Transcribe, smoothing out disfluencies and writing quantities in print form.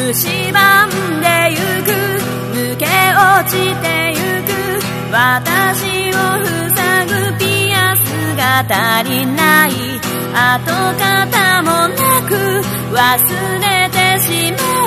蝕んでゆく抜け落ちてゆく私を塞ぐピアスが足りない跡形もなく忘れてしまう